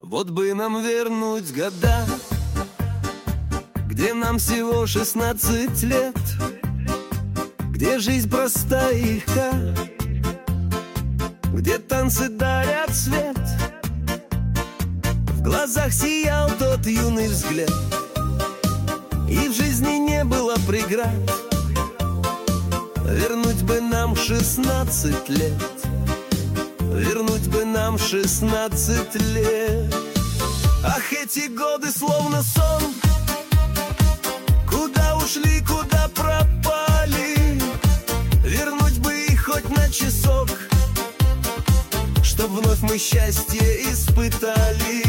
Вот бы нам вернуть года, где нам всего 16 лет, где жизнь простая и легка, где танцы дарят свет, в глазах сиял тот юный взгляд, и в жизни не было преград. Вернуть бы нам 16 лет, вернуть бы нам 16 лет. Ах, эти годы словно сон, куда ушли, куда пропали. Вернуть бы их хоть на часок, чтоб вновь мы счастье испытали.